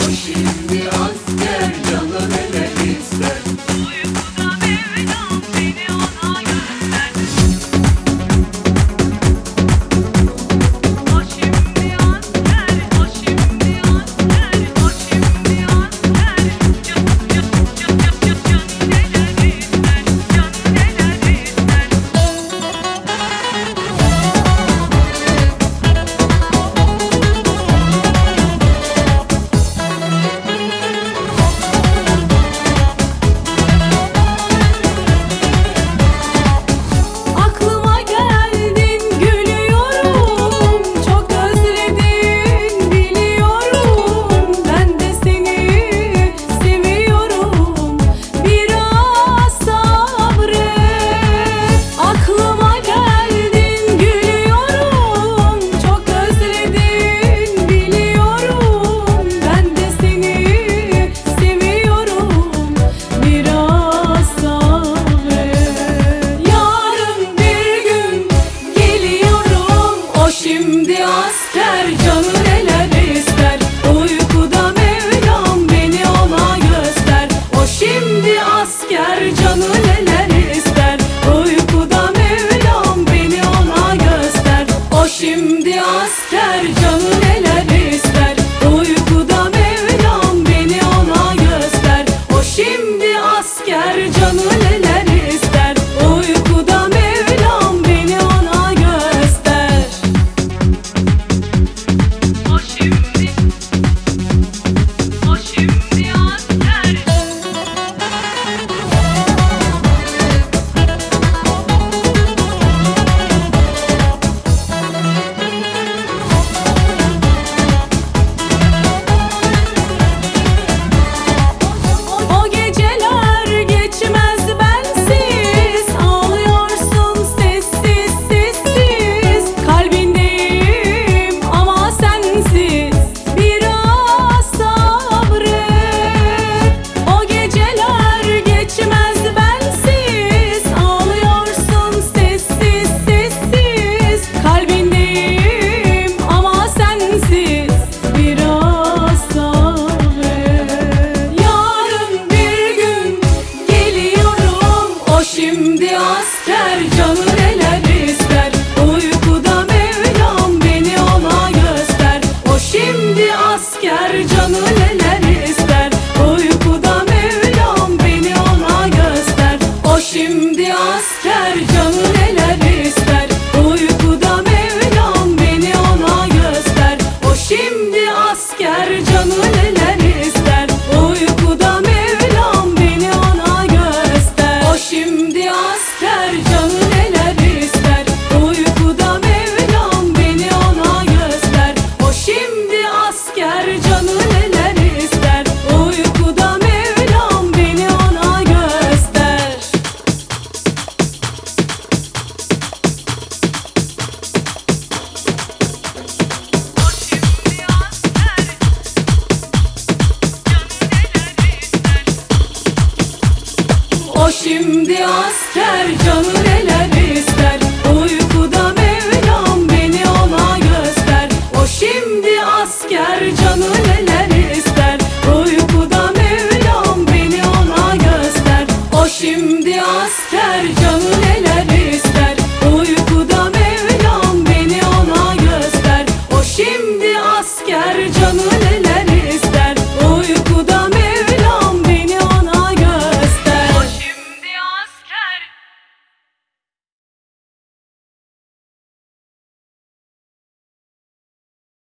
şimdi asker canı neler ister. Uykuda Mevlam beni ona göster. O şimdi asker, o şimdi asker, o şimdi asker. Canı neler ister, canı neler ister. Aklıma geldin gülüyorum, çok özledin biliyorum. Ben de seni seviyorum, biraz sabret. Aklıma geldin gülüyorum, çok özledin biliyorum. Ben de seni seviyorum, biraz sabret. Yarın bir gün geliyorum, o şimdi asker canı neler ister. Uykuda Mevlam beni ona göster. O şimdi asker canı neler ister. Uykuda Mevlam beni ona göster. O şimdi asker canı neler ister. Uykuda Mevlam beni ona göster. O şimdi asker canı neler ister. Uykuda Mevlam beni ona göster. O şimdi asker. O geceler geçmez bensiz, ağlıyorsun sessiz sessiz. Kalbindeyim ama sensiz, biraz sabret. O geceler geçmez bensiz, ağlıyorsun sessiz sessiz. Kalbindeyim ama sensiz, biraz sabret. Yarın bir gün geliyorum, o şimdi asker canı neler ister. Uykuda Mevlam beni ona göster. O şimdi asker canı neler ister. Uykuda Mevlam beni ona göster. O şimdi asker canı neler ister. Uykuda Mevlam beni ona göster. O şimdi asker canı neler ister. Uykuda Mevlam beni ona göster. O şimdi asker canı neler ister. Uykuda Mevlam beni ona göster. O şimdi asker canı neler ister. Uykuda Mevlam beni ona göster. O şimdi asker canı